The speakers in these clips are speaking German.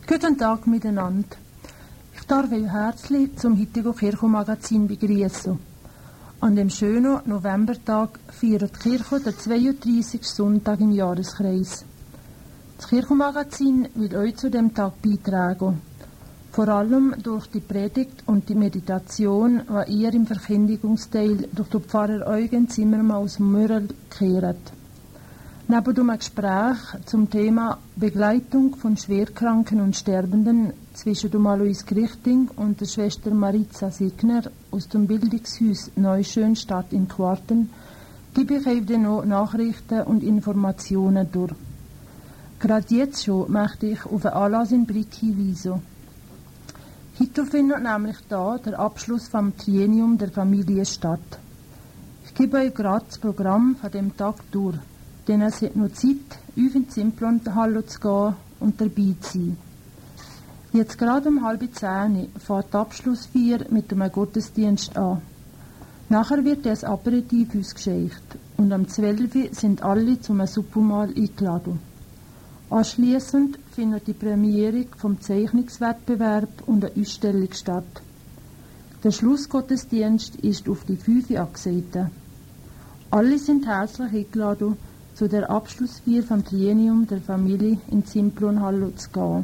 Guten Tag miteinander. Ich darf euch herzlich zum heutigen Kirchenmagazin begrüßen. An dem schönen Novembertag feiert die Kirche den 32. Sonntag im Jahreskreis. Das Kirchenmagazin will euch zu dem Tag beitragen. Vor allem durch die Predigt und die Meditation, die ihr im Verkündigungsteil durch den Pfarrer Eugen Zimmermann aus Mörel kehrt. Neben dem Gespräch zum Thema Begleitung von Schwerkranken und Sterbenden zwischen dem Alois Grichting und der Schwester Maritza Signer aus dem Bildungshaus Neuschönstadt in Quarten gebe ich euch dann noch Nachrichten und Informationen durch. Gerade jetzt schon möchte ich auf einen Anlass in Brick hinweisen. Heute findet nämlich da der Abschluss vom Triennium der Familie statt. Ich gebe euch gerade das Programm von dem Tag durch. Denn es hat noch Zeit, auf in die Simplon-Halle zu gehen und dabei zu sein. Jetzt gerade um 9:30 fährt die Abschlussfeier mit einem Gottesdienst an. Nachher wird das Aperitif ausgeschenkt und am 12 sind alle zum Suppenmahl eingeladen. Anschliessend findet die Prämierung vom Zeichnungswettbewerb und eine Ausstellung statt. Der Schlussgottesdienst ist auf die 5 angesehen. Alle sind herzlich eingeladen, zu der Abschlussfeier vom Triennium der Familie in Simplon-Halle zu gehen.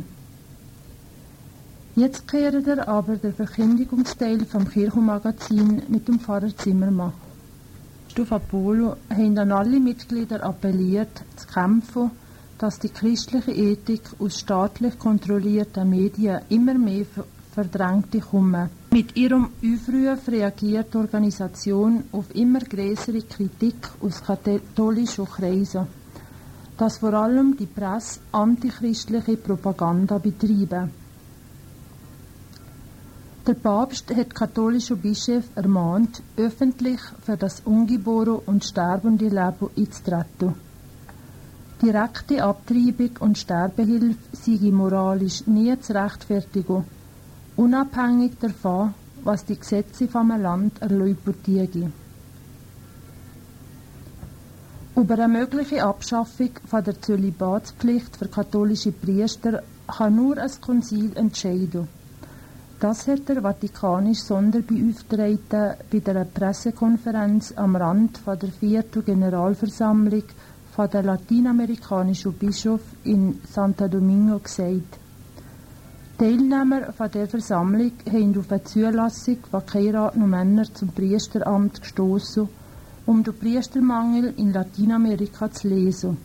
Jetzt kehrt aber der Verkündigungsteil vom Kirchenmagazin mit dem Pfarrer Zimmermann. Auf Apollo haben an alle Mitglieder appelliert, zu kämpfen, dass die christliche Ethik aus staatlich kontrollierten Medien immer mehr verdrängte kommen. Mit ihrem Aufruf reagiert die Organisation auf immer größere Kritik aus katholischen Kreisen, dass vor allem die Presse antichristliche Propaganda betreibt. Der Papst hat katholische Bischöfe ermahnt, öffentlich für das ungeborene und sterbende Leben einzutreten. Direkte Abtreibung und Sterbehilfe sei moralisch nie zu rechtfertigen, unabhängig davon, was die Gesetze von einem Land erlauben. Über eine mögliche Abschaffung von der Zölibatspflicht für katholische Priester kann nur ein Konzil entscheiden. Das hat der vatikanische Sonderbeauftragte bei der Pressekonferenz am Rand von der 4. Generalversammlung von der lateinamerikanischen Bischof in Santo Domingo gesagt. Teilnehmer von der Versammlung haben auf eine Zulassung von geheirateten Männern zum Priesteramt gestoßen, um den Priestermangel in Lateinamerika zu lesen.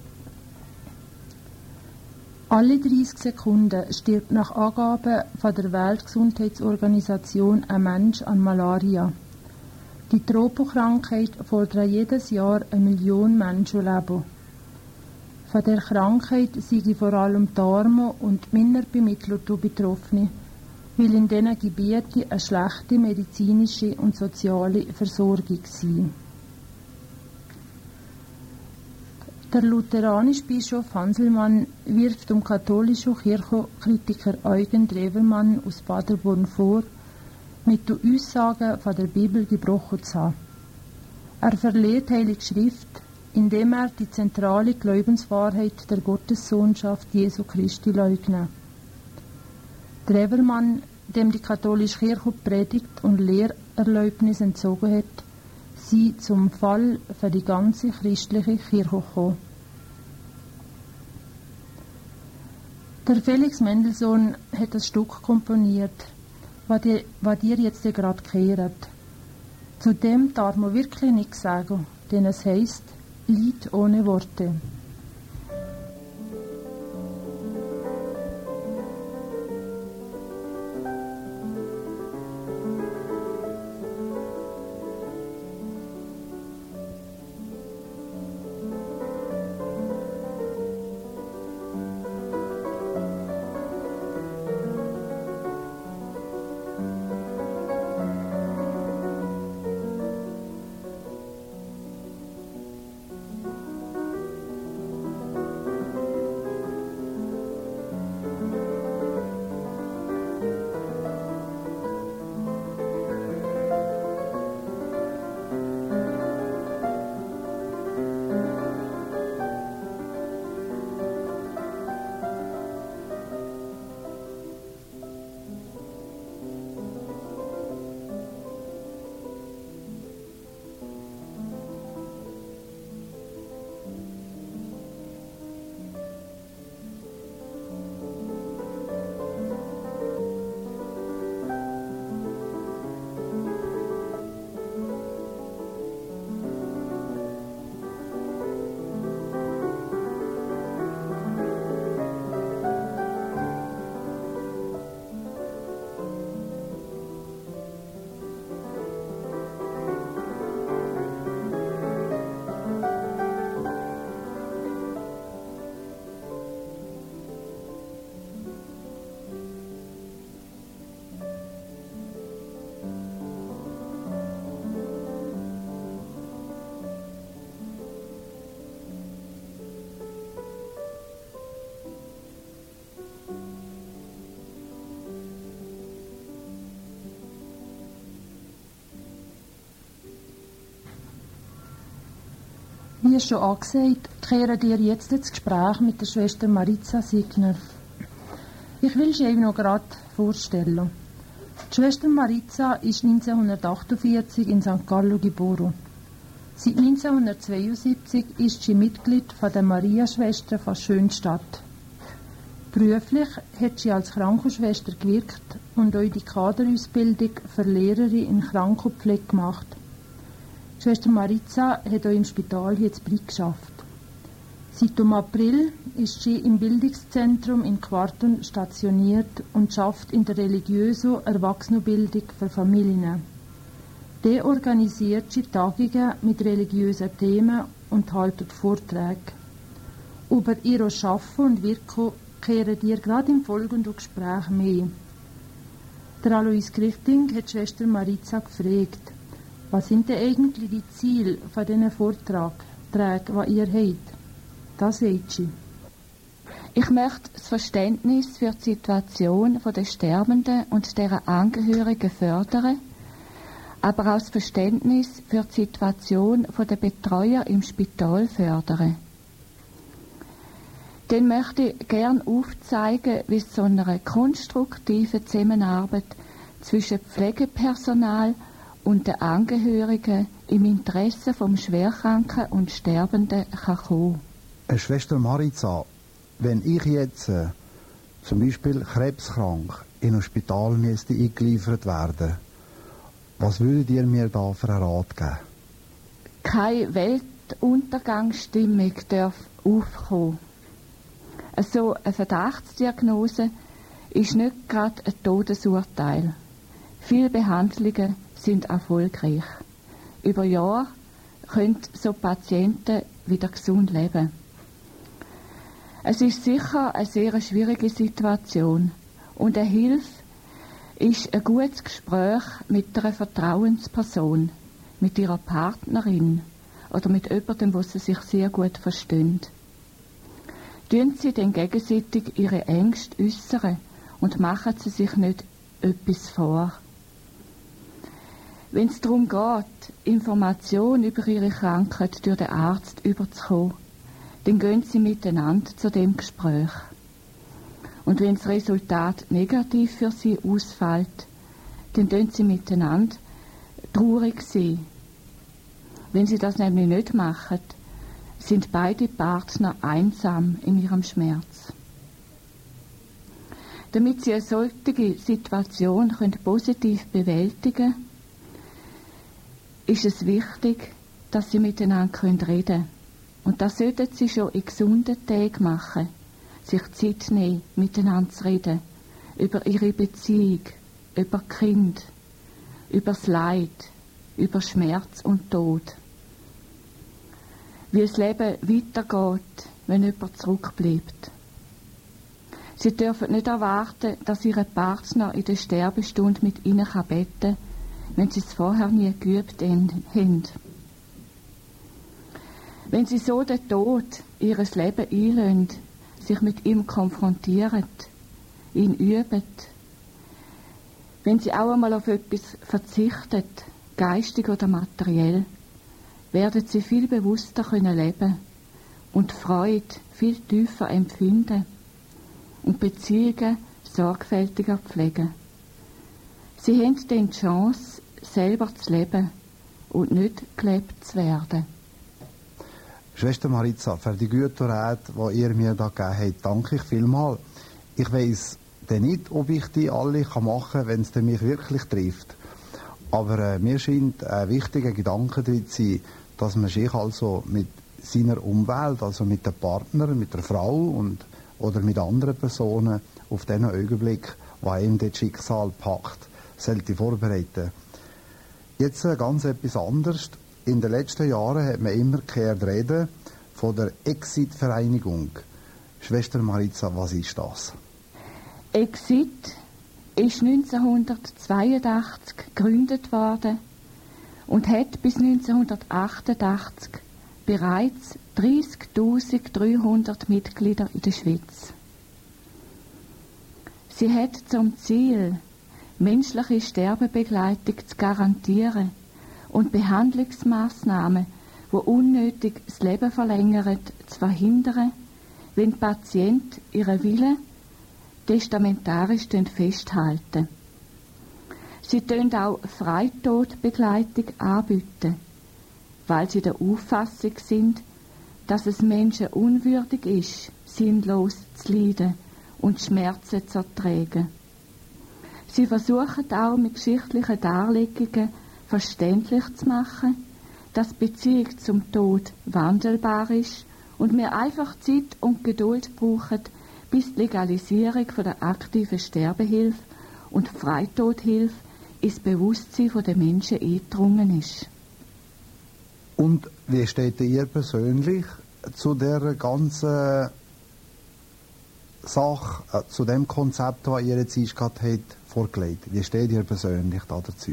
Alle 30 Sekunden stirbt nach Angaben von der Weltgesundheitsorganisation ein Mensch an Malaria. Die Tropenkrankheit fordert jedes Jahr 1 Million Menschenleben. Von der Krankheit sind vor allem die Armen und minder bemittelte Betroffene, weil in diesen Gebieten eine schlechte medizinische und soziale Versorgung sind. Der lutheranische Bischof Hanselmann wirft dem katholischen Kirchenkritiker Eugen Drewermann aus Paderborn vor, mit den Aussagen von der Bibel gebrochen zu haben. Er verliert die Heilige Schrift, indem er die zentrale Glaubenswahrheit der Gottessohnschaft Jesu Christi leugnet. Drewermann, dem die katholische Kirche Predigt und Lehrerlaubnis entzogen hat, sei zum Fall für die ganze christliche Kirche gekommen. Der Felix Mendelssohn hat das Stück komponiert, was ihr jetzt gerade gehört. Zu dem darf man wirklich nichts sagen, denn es heisst Lied ohne Worte. Wie schon angesagt, kehren ihr jetzt das Gespräch mit der Schwester Maritza Signer. Ich will sie eben noch gerade vorstellen. Die Schwester Maritza ist 1948 in St. Gallo geboren. Seit 1972 ist sie Mitglied von der Mariaschwestern von Schönstadt. Beruflich hat sie als Krankenschwester gewirkt und auch die Kaderausbildung für Lehrerin in Krankenpflege gemacht. Schwester Maritza hat auch im Spital hier in Brig geschafft. Seit dem April ist sie im Bildungszentrum in Quarton stationiert und schafft in der religiösen Erwachsenenbildung für Familien. Dort organisiert sie Tagungen mit religiösen Themen und hält Vorträge. Über ihr Arbeiten und Wirken kehren dir gerade im folgenden Gespräch mehr. Der Alois Grichting hat Schwester Maritza gefragt, was sind denn eigentlich die Ziele von diesen Vorträgen, die ihr habt? Das sagt sie. Ich möchte das Verständnis für die Situation der Sterbenden und deren Angehörigen fördern, aber auch das Verständnis für die Situation der Betreuer im Spital fördern. Dann möchte ich gerne aufzeigen, wie es zu einer konstruktiven Zusammenarbeit zwischen Pflegepersonal und den Angehörigen im Interesse vom Schwerkranken und Sterbenden kann kommen. Schwester Maritza, wenn ich jetzt zum Beispiel krebskrank in ein Spital müsste eingeliefert werden, was würdet ihr mir da für einen Rat geben? Keine Weltuntergangsstimmung darf aufkommen. So eine Verdachtsdiagnose ist nicht gerade ein Todesurteil. Viele Behandlungen sind erfolgreich. Über Jahre können so Patienten wieder gesund leben. Es ist sicher eine sehr schwierige Situation und eine Hilfe ist ein gutes Gespräch mit einer Vertrauensperson, mit ihrer Partnerin oder mit jemandem, wo sie sich sehr gut verstehen. Tun Sie dann gegenseitig Ihre Ängste äußern und machen Sie sich nicht etwas vor. Wenn es darum geht, Informationen über Ihre Krankheit durch den Arzt überzukommen, dann gehen Sie miteinander zu dem Gespräch. Und wenn das Resultat negativ für Sie ausfällt, dann tun Sie miteinander traurig sein. Wenn Sie das nämlich nicht machen, sind beide Partner einsam in ihrem Schmerz. Damit Sie eine solche Situation positiv bewältigen können, ist es wichtig, dass Sie miteinander reden können. Und das sollten Sie schon in gesunden Tagen machen, sich Zeit nehmen, miteinander zu reden, über Ihre Beziehung, über Kind, über das Leid, über Schmerz und Tod. Wie das Leben weitergeht, wenn jemand zurückbleibt. Sie dürfen nicht erwarten, dass Ihr Partner in der Sterbestunde mit Ihnen beten kann, wenn Sie es vorher nie geübt haben. Wenn Sie so den Tod Ihres Lebens einlösen, sich mit ihm konfrontieren, ihn üben, wenn Sie auch einmal auf etwas verzichten, geistig oder materiell, werden Sie viel bewusster können leben und Freude viel tiefer empfinden und Beziehungen sorgfältiger pflegen. Sie haben dann die Chance, selber zu leben und nicht gelebt zu werden. Schwester Maritza, für die guten Räte, die ihr mir da gegeben habt, danke ich vielmals. Ich weiss dann nicht, ob ich die alle machen kann, wenn es mich wirklich trifft. Aber mir scheint ein wichtiger Gedanke drin zu sein, dass man sich also mit seiner Umwelt, also mit dem Partner, mit der Frau oder mit anderen Personen auf diesen Augenblick, wo einem das Schicksal packt, sollte vorbereiten. Jetzt ganz etwas anderes. In den letzten Jahren hat man immer gehört reden von der Exit-Vereinigung. Schwester Maritza, was ist das? Exit ist 1982 gegründet worden und hat bis 1988 bereits 30.300 Mitglieder in der Schweiz. Sie hat zum Ziel, menschliche Sterbebegleitung zu garantieren und Behandlungsmaßnahmen, die unnötig das Leben verlängern, zu verhindern, wenn die Patienten ihren Willen testamentarisch festhalten. Sie bieten auch Freitodbegleitung anbieten, weil sie der Auffassung sind, dass es Menschen unwürdig ist, sinnlos zu leiden und Schmerzen zu ertragen. Sie versuchen auch mit geschichtlichen Darlegungen verständlich zu machen, dass die Beziehung zum Tod wandelbar ist und wir einfach Zeit und Geduld brauchen, bis die Legalisierung von der aktiven Sterbehilfe und Freitodhilfe ins Bewusstsein der Menschen eingedrungen ist. Und wie steht ihr persönlich zu der ganzen Sache, zu dem Konzept, das ihr jetzt gerade habt, vorgelegt? Wie steht ihr persönlich dazu?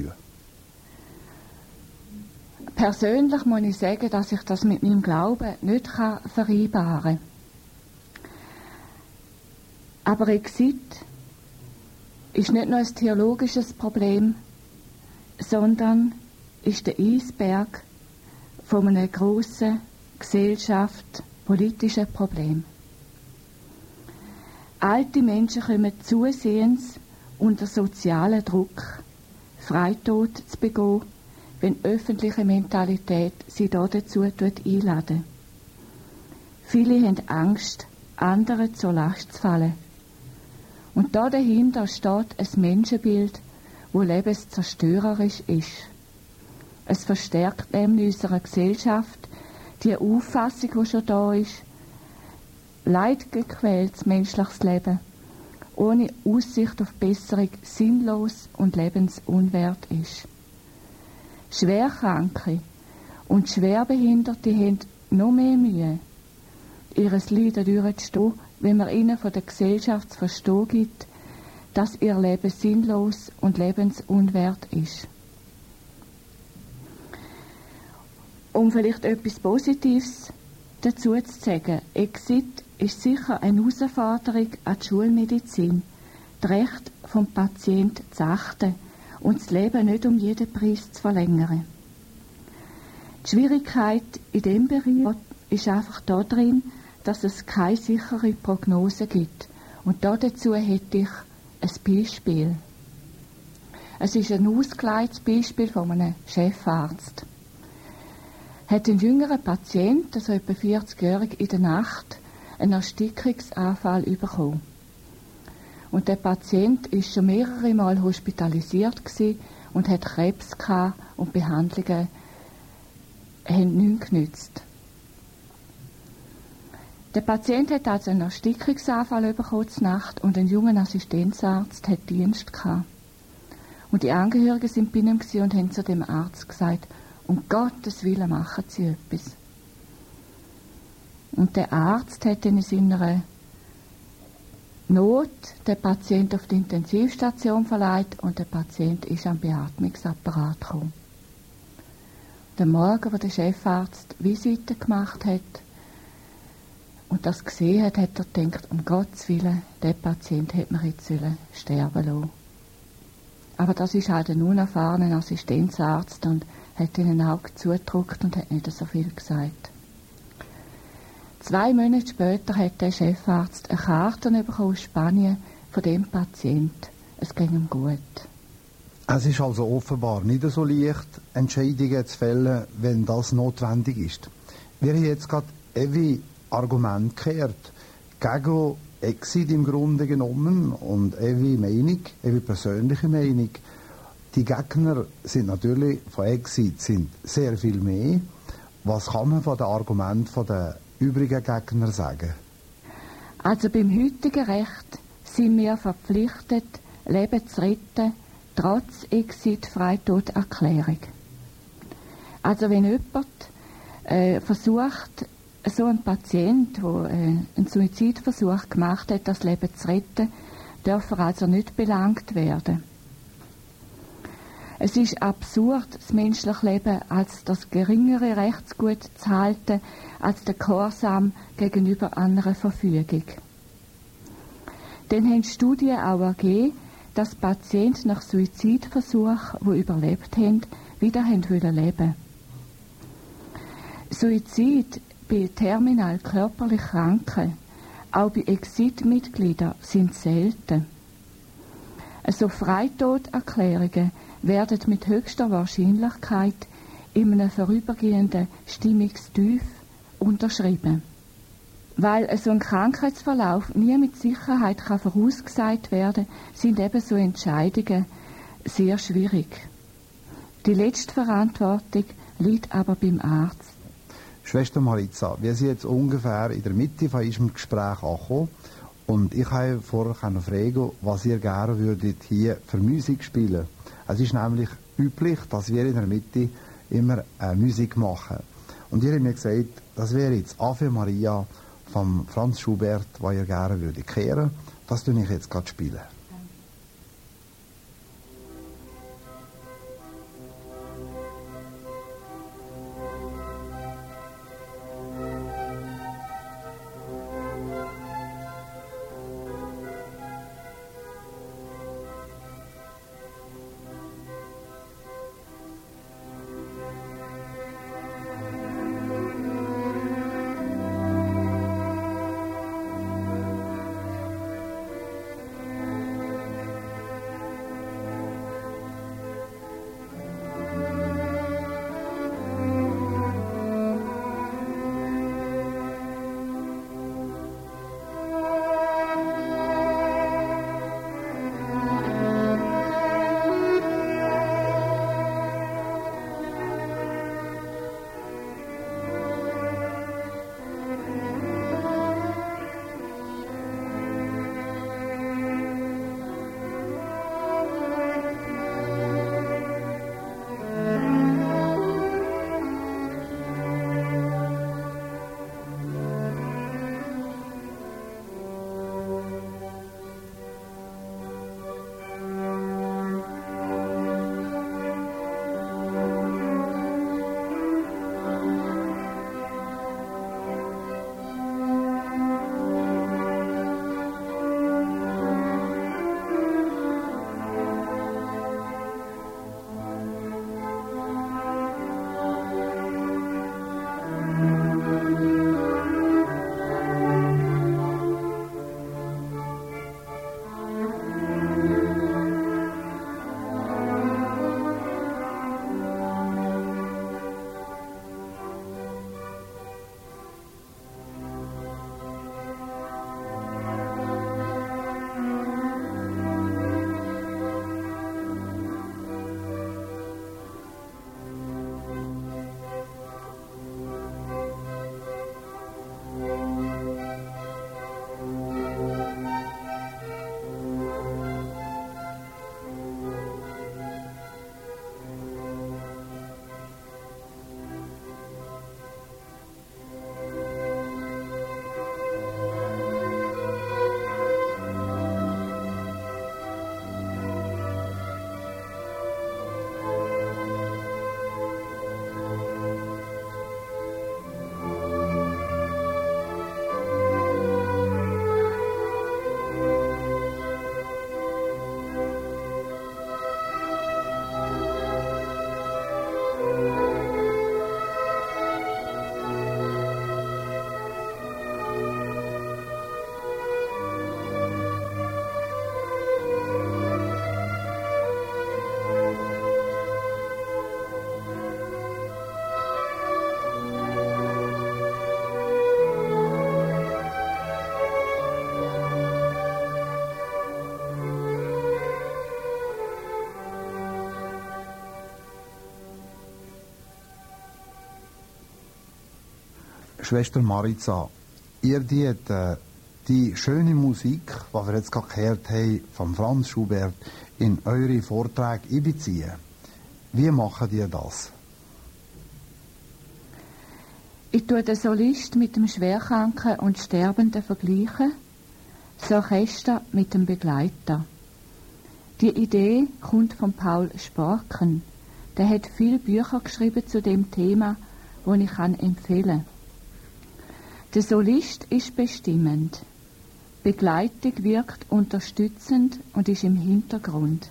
Persönlich muss ich sagen, dass ich das mit meinem Glauben nicht vereinbaren kann. Aber Exit ist nicht nur ein theologisches Problem, sondern ist der Eisberg von einem grossen gesellschaftspolitischen Problem. Alte Menschen kommen zusehends unter sozialen Druck, Freitod zu begehen, wenn öffentliche Mentalität sie dazu einladen. Viele haben Angst, anderen zur Last zu fallen. Und da dahinter steht ein Menschenbild, das lebenszerstörerisch ist. Es verstärkt nämlich in unserer Gesellschaft die Auffassung, die schon da ist, leidgequältes menschliches Leben ohne Aussicht auf Besserung sinnlos und lebensunwert ist. Schwerkranke und Schwerbehinderte haben noch mehr Mühe, ihr Leiden durchzustehen, wenn man ihnen von der Gesellschaft zu verstehen gibt, dass ihr Leben sinnlos und lebensunwert ist. Um vielleicht etwas Positives dazu zu sagen, Exit ist sicher eine Herausforderung an die Schulmedizin, das Recht vom Patienten zu achten und das Leben nicht um jeden Preis zu verlängern. Die Schwierigkeit in diesem Bereich ist einfach darin, dass es keine sichere Prognose gibt. Und dazu hätte ich ein Beispiel. Es ist ein ausgelegtes Beispiel von einem Chefarzt. Hat ein jüngerer Patient, also etwa 40-jährig, in der Nacht einen Erstickungsanfall bekommen. Und der Patient ist schon mehrere Mal hospitalisiert gewesen und hat Krebs gehabt und Behandlungen haben nichts genützt. Der Patient hat also einen Erstickungsanfall bekommen zur Nacht und ein junger Assistenzarzt hat Dienst gehabt. Und die Angehörigen sind bei ihm und haben zu dem Arzt gesagt, um Gottes Willen machen Sie etwas. Und der Arzt hat in seiner Not den Patienten auf die Intensivstation verlegt und der Patient ist am Beatmungsapparat gekommen. Der Morgen, wo der Chefarzt Visite gemacht hat und das gesehen hat, hat er gedacht, um Gottes Willen, der Patient hätte man jetzt sterben lassen. Aber das ist halt ein unerfahrener Assistenzarzt und hat ihnen ein Auge zugedrückt und hat nicht so viel gesagt. 2 Monate später hat der Chefarzt eine Karte bekommen aus Spanien von dem Patienten. Es ging ihm gut. Es ist also offenbar nicht so leicht, Entscheidungen zu fällen, wenn das notwendig ist. Wir haben jetzt gerade Evi Argument gehört, gegen Exit im Grunde genommen und Evi Meinung, Evi persönliche Meinung. Die Gegner sind natürlich von Exit sind sehr viel mehr. Was kann man von den Argumenten der übrigen Gegner sagen? Also beim heutigen Recht sind wir verpflichtet, Leben zu retten, trotz Exit-Freitoderklärung. Also wenn jemand versucht, so ein Patient, der einen Suizidversuch gemacht hat, das Leben zu retten, darf er also nicht belangt werden. Es ist absurd, das menschliche Leben als das geringere Rechtsgut zu halten, als der Gehorsam gegenüber anderen Verfügung. Dann haben Studien auch ergeben, dass Patienten nach Suizidversuchen, die überlebt haben, wieder leben wollen. Suizid bei terminal körperlich Kranken, auch bei Exit-Mitgliedern, sind selten. So Freitoderklärungen werden mit höchster Wahrscheinlichkeit in einem vorübergehenden Stimmungstief unterschrieben. Weil so ein Krankheitsverlauf nie mit Sicherheit vorausgesagt werden kann, sind eben so Entscheidungen sehr schwierig. Die letzte Verantwortung liegt aber beim Arzt. Schwester Maritza, wir sind jetzt ungefähr in der Mitte von unserem Gespräch angekommen. Und ich habe vorher noch fragen, was ihr gerne würdet hier für Musik spielen. Es ist nämlich üblich, dass wir in der Mitte immer Musik machen. Und ihr habt mir gesagt, das wäre jetzt Ave Maria von Franz Schubert, was ihr gerne würdet kehren. Das tue ich jetzt gerade spielen. Schwester Maritza, ihr die schöne Musik, die wir jetzt gerade gehört haben, von Franz Schubert, in eure Vorträge einbeziehen. Wie machen ihr das? Ich tue den Solist mit dem Schwerkranken und Sterbenden vergleichen, das Orchester mit dem Begleiter. Die Idee kommt von Paul Sporken. Der hat viele Bücher geschrieben zu dem Thema, die ich empfehlen kann. Der Solist ist bestimmend. Begleitung wirkt unterstützend und ist im Hintergrund.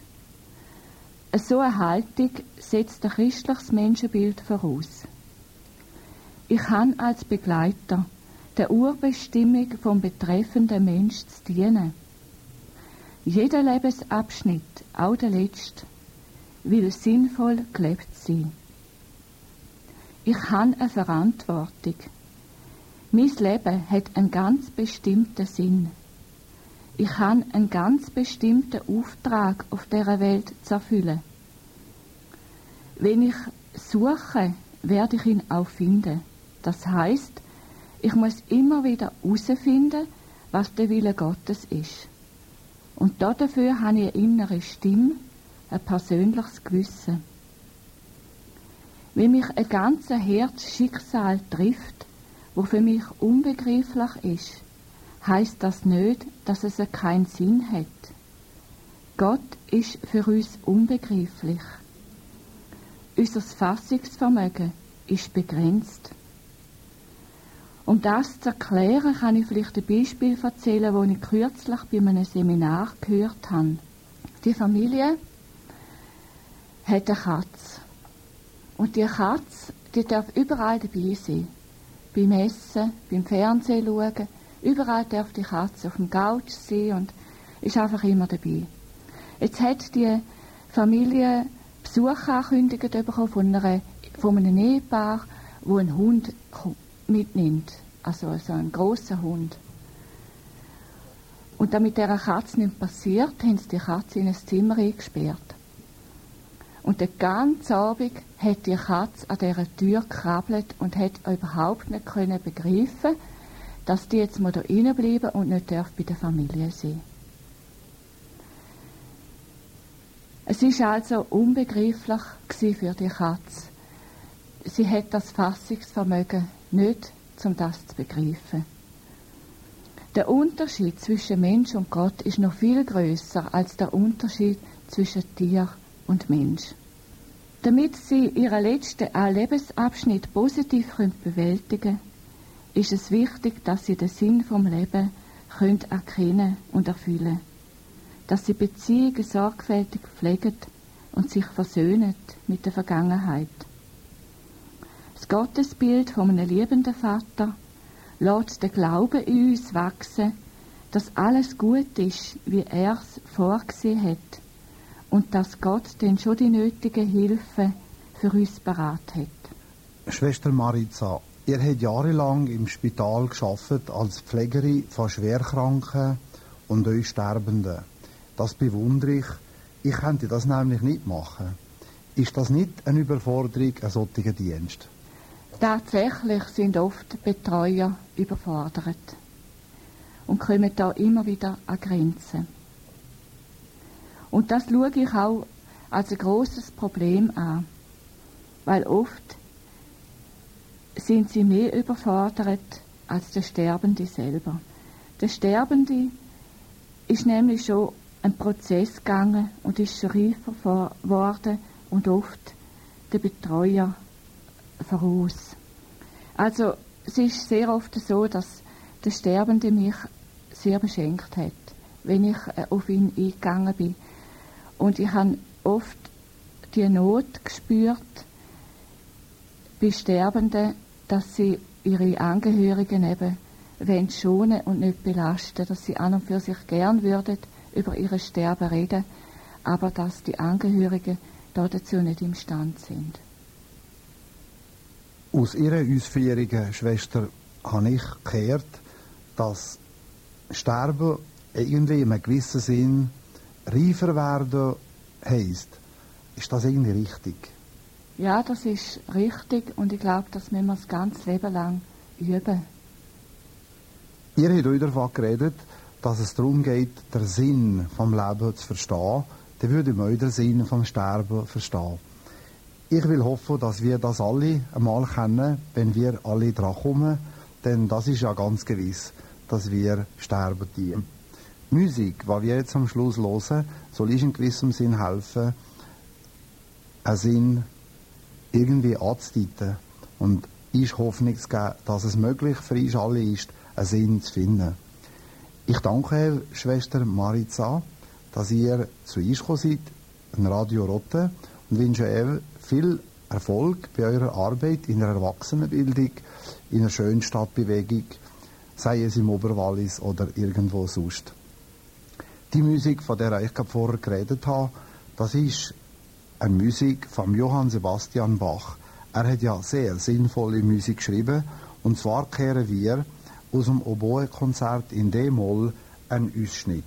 So eine Haltung setzt ein christliches Menschenbild voraus. Ich habe als Begleiter der Urbestimmung vom betreffenden Mensch zu dienen. Jeder Lebensabschnitt, auch der letzte, will sinnvoll gelebt sein. Ich habe eine Verantwortung. Mein Leben hat einen ganz bestimmten Sinn. Ich habe einen ganz bestimmten Auftrag auf dieser Welt zu erfüllen. Wenn ich suche, werde ich ihn auch finden. Das heisst, ich muss immer wieder herausfinden, was der Wille Gottes ist. Und dafür habe ich eine innere Stimme, ein persönliches Gewissen. Wenn mich ein ganzer Herzschicksal trifft, wo für mich unbegreiflich ist, heisst das nicht, dass es keinen Sinn hat. Gott ist für uns unbegreiflich. Unser Fassungsvermögen ist begrenzt. Um das zu erklären, kann ich vielleicht ein Beispiel erzählen, das ich kürzlich bei einem Seminar gehört habe. Die Familie hat eine Katze. Und die Katze, die darf überall dabei sein. Beim Essen, beim Fernsehen schauen. Überall darf die Katze auf dem Couch sein und ist einfach immer dabei. Jetzt hat die Familie Besuch angekündigt bekommen von einem Ehepaar, wo einen Hund mitnimmt. Also so einen grossen Hund. Und damit dieser Katze nichts passiert, haben sie die Katze in ein Zimmer eingesperrt. Und den ganzen Abend hat die Katze an dieser Tür gekrabbelt und hat überhaupt nicht begreifen, dass die jetzt mal da reinbleiben und nicht bei der Familie sein. Es war also unbegreiflich für die Katze. Sie hat das Fassungsvermögen nicht, um das zu begreifen. Der Unterschied zwischen Mensch und Gott ist noch viel grösser als der Unterschied zwischen Tier und Mensch. Damit sie ihren letzten Lebensabschnitt positiv bewältigen können, ist es wichtig, dass sie den Sinn vom Leben erkennen und erfüllen können. Dass sie Beziehungen sorgfältig pflegen und sich versöhnen mit der Vergangenheit. Das Gottesbild von einem liebenden Vater lässt den Glauben in uns wachsen, dass alles gut ist, wie er es vorgesehen hat und dass Gott dann schon die nötige Hilfe für uns parat hat. Schwester Maritza, ihr habt jahrelang im Spital gearbeitet als Pflegerin von Schwerkranken und euch Sterbenden. Das bewundere ich. Ich könnte das nämlich nicht machen. Ist das nicht eine Überforderung, ein solcher Dienst? Tatsächlich sind oft Betreuer überfordert und kommen da immer wieder an Grenzen. Und das schaue ich auch als ein grosses Problem an, weil oft sind sie mehr überfordert als der Sterbende selber. Der Sterbende ist nämlich schon ein Prozess gegangen und ist schon reifer geworden und oft der Betreuer voraus. Also es ist sehr oft so, dass der Sterbende mich sehr beschenkt hat, wenn ich auf ihn eingegangen bin. Und ich habe oft die Not gespürt bei Sterbenden, dass sie ihre Angehörigen eben schonen und nicht belasten, dass sie an und für sich gern würden über ihre Sterben reden, aber dass die Angehörigen dazu nicht imstande sind. Aus Ihren Ausführungen, Schwester, habe ich gehört, dass Sterben irgendwie in einem gewissen Sinn reifer werden heisst. Ist das irgendwie richtig? Ja, das ist richtig und ich glaube, das müssen wir das ganze Leben lang üben. Ihr habt euch davon geredet, dass es darum geht, den Sinn vom Leben zu verstehen. Dann würde man auch den Sinn vom Sterben verstehen. Ich will hoffen, dass wir das alle einmal kennen, wenn wir alle dran kommen, denn das ist ja ganz gewiss, dass wir sterben dienen. Musik, die wir jetzt am Schluss hören, soll uns in gewissem Sinn helfen, einen Sinn irgendwie anzudeuten und ist Hoffnung zu geben, dass es möglich für uns alle ist, einen Sinn zu finden. Ich danke Schwester Maritza, dass ihr zu uns gekommen seid, an Radio Rotte, und wünsche ihr viel Erfolg bei eurer Arbeit in der Erwachsenenbildung, in einer Schönstadtbewegung, sei es im Oberwallis oder irgendwo sonst. Die Musik, von der ich gerade vorher geredet habe, das ist eine Musik von Johann Sebastian Bach. Er hat ja sehr sinnvolle Musik geschrieben, und zwar kehren wir aus dem Oboe-Konzert in D-Moll einen Ausschnitt.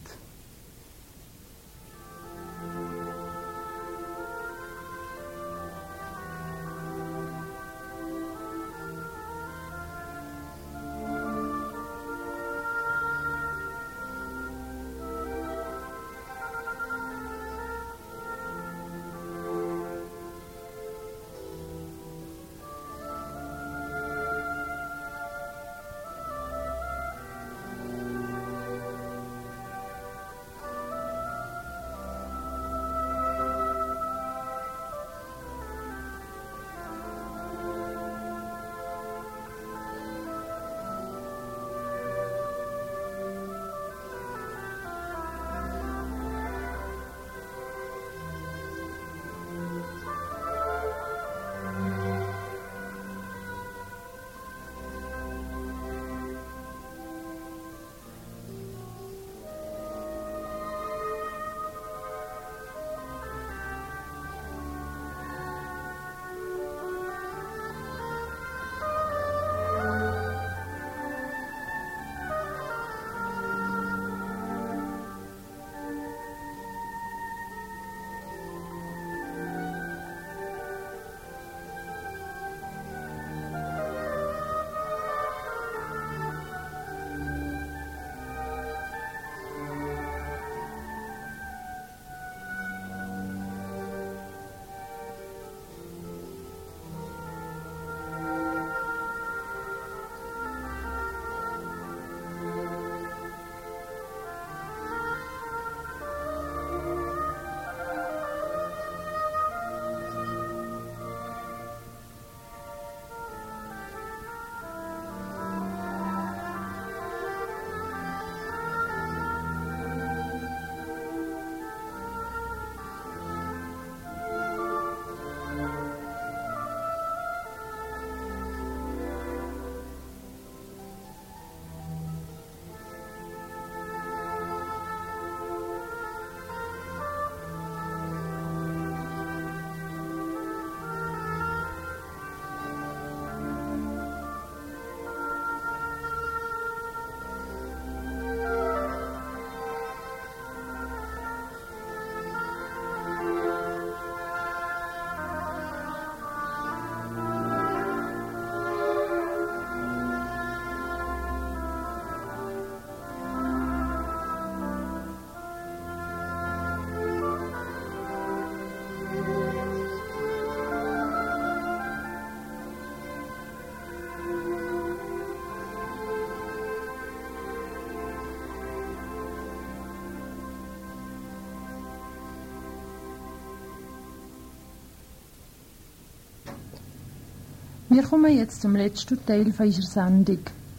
Wir kommen jetzt zum letzten Teil von unserer Sendung.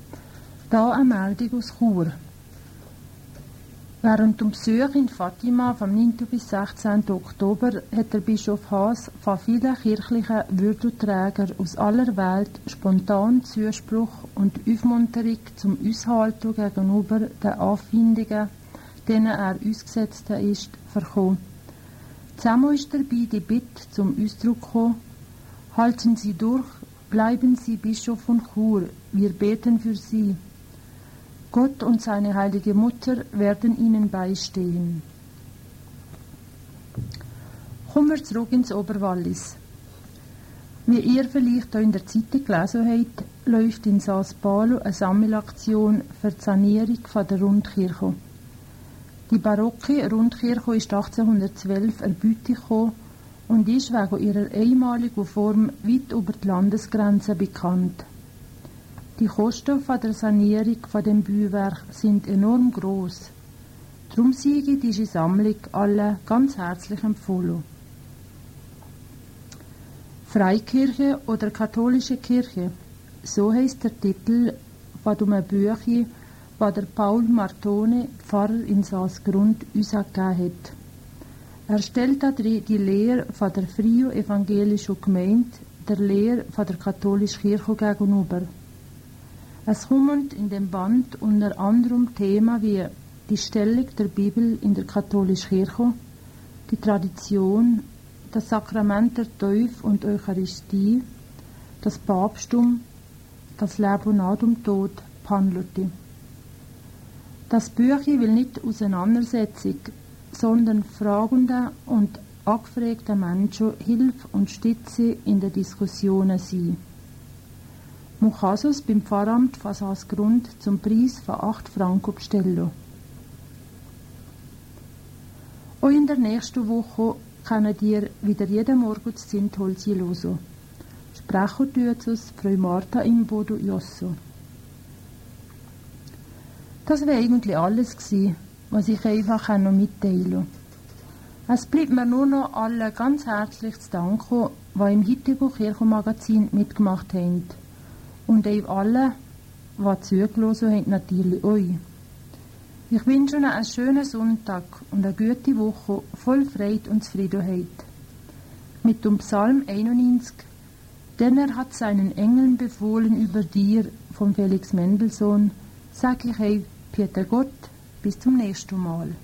Da eine Meldung aus Chur. Während dem Besuch in Fatima vom 9. bis 16. Oktober hat der Bischof Haas von vielen kirchlichen Würdelträgern aus aller Welt spontan Zuspruch und Aufmunterung zum Aushalten gegenüber den Anfeindungen, denen er ausgesetzt ist, verkommen. Zusammen ist dabei die Bitte zum Ausdruck gekommen: Halten Sie durch, bleiben Sie Bischof von Chur, wir beten für Sie. Gott und seine heilige Mutter werden Ihnen beistehen. Kommen wir zurück ins Oberwallis. Wie ihr vielleicht hier in der Zeitung gelesen habt, läuft in Saas-Palo eine Sammelaktion für die Sanierung der Rundkirche. Die barocke Rundkirche ist 1812 erbeutet und ist wegen ihrer einmaligen Form weit über die Landesgrenzen bekannt. Die Kosten der Sanierung von dem Bauwerk sind enorm gross. Darum sei diese Sammlung allen ganz herzlich empfohlen. Freikirche oder katholische Kirche, so heisst der Titel von einem Büchlein, das der Paul Martone, Pfarrer in Saasgrund, uns gegeben hat. Er stellt darin die Lehre von der freien evangelischen Gemeinde der Lehre von der katholischen Kirche gegenüber. Es kommen in dem Band unter anderem Themen wie die Stellung der Bibel in der katholischen Kirche, die Tradition, das Sakrament der Taufe und Eucharistie, das Papsttum, das Leben nach dem Tod behandelt. Das Büchlein will nicht Auseinandersetzung, sondern fragende und angefragte Menschen Hilfe und Stütze in den Diskussionen sein. Man kann es beim Pfarramt fast als Grund zum Preis von 8 Franken bestellen. Auch in der nächsten Woche können ihr wieder jeden Morgen das Zündholz hören. Sprechen tut es Frau Martha Imbodo Josso. Das wäre eigentlich alles gewesen, was ich einfach noch mitteilen kann. Es bleibt mir nur noch allen ganz herzlich zu danken, die im heutigen Kirchenmagazin mitgemacht haben. Und auch allen, die zugelassen haben, natürlich euch. Ich wünsche Ihnen einen schönen Sonntag und eine gute Woche voll Freude und Zufriedenheit. Mit dem Psalm 91, denn er hat seinen Engeln befohlen über dir, von Felix Mendelssohn, sage ich euch, Peter Gott, bis zum nächsten Mal.